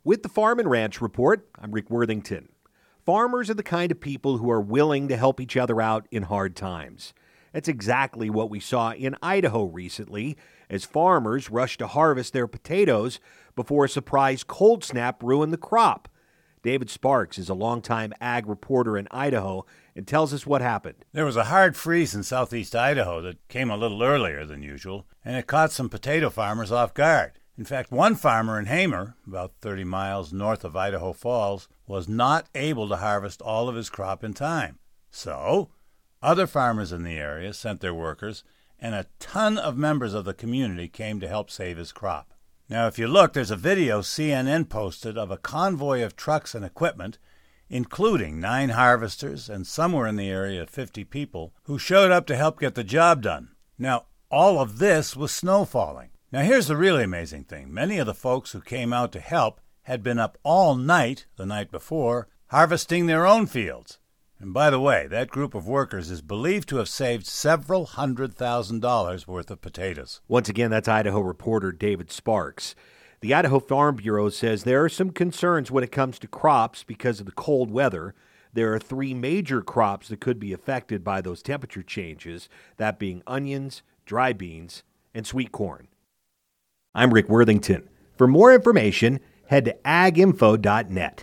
With the Farm and Ranch Report, I'm Rick Worthington. Farmers are the kind of people who are willing to help each other out in hard times. That's exactly what we saw in Idaho recently as farmers rushed to harvest their potatoes before a surprise cold snap ruined the crop. David Sparks is a longtime ag reporter in Idaho and tells us what happened. There was a hard freeze in southeast Idaho that came a little earlier than usual, and it caught some potato farmers off guard. In fact, one farmer in Hamer, about 30 miles north of Idaho Falls, was not able to harvest all of his crop in time. So, other farmers in the area sent their workers, and a ton of members of the community came to help save his crop. Now, if you look, there's a video CNN posted of a convoy of trucks and equipment, including 9 harvesters and somewhere in the area 50 people, who showed up to help get the job done. Now, all of this was snow falling. Now, here's the really amazing thing. Many of the folks who came out to help had been up all night the night before, harvesting their own fields. And by the way, that group of workers is believed to have saved several $100,000 worth of potatoes. Once again, that's Idaho reporter David Sparks. The Idaho Farm Bureau says there are some concerns when it comes to crops because of the cold weather. There are 3 major crops that could be affected by those temperature changes, that being onions, dry beans, and sweet corn. I'm Rick Worthington. For more information, head to aginfo.net.